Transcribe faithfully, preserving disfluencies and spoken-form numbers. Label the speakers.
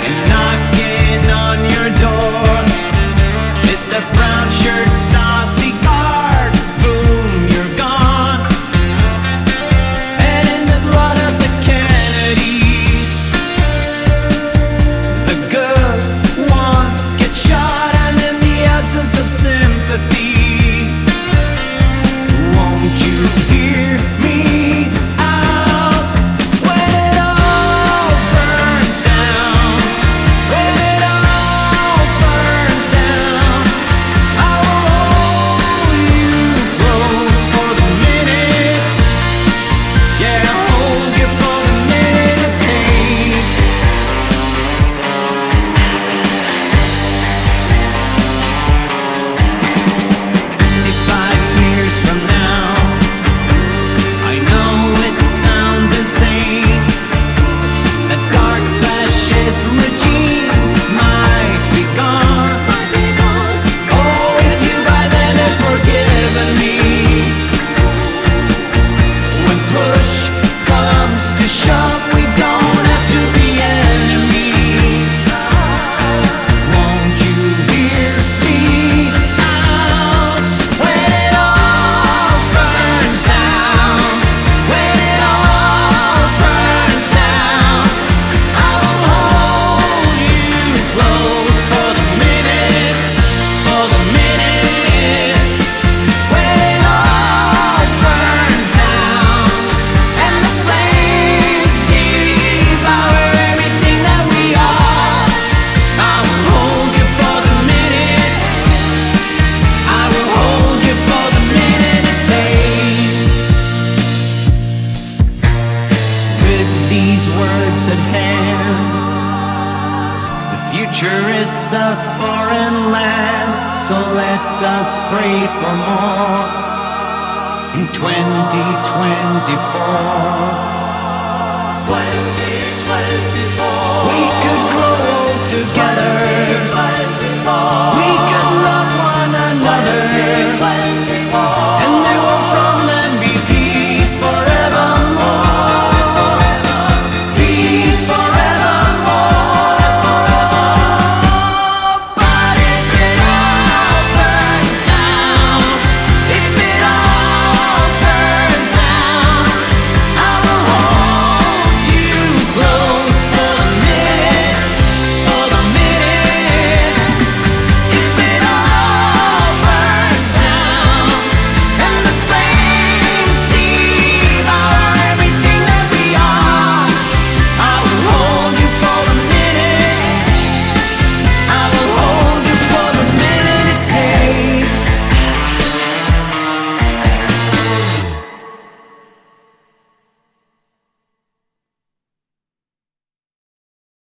Speaker 1: and knocking on your door. It's a brown shirt Stasi guard. Boom, you're gone. And in the blood of the Kennedys, the good ones get shot, and in the absence of sympathies, won't you hear me out when it all burns down? When it all burns down, I will hold you close for the minute. Yeah, hold you for the minute it takes. Fifty-five years from now, I know it sounds insane. A dark fascist regime might be gone. Oh, if you by then have forgiven me, when push comes to shove, we don't have to be enemies. Won't you hear me out when it all burns down? When it all burns down, I will hold you close for the minute, for the minute. When it all burns down, and the flames devour everything that we are, I will hold you for the minute. I will hold you for the minute it takes. With these words at hand, the future is a foreign land, so let us pray for more. In twenty twenty-four, twenty twenty-four, we could grow old together.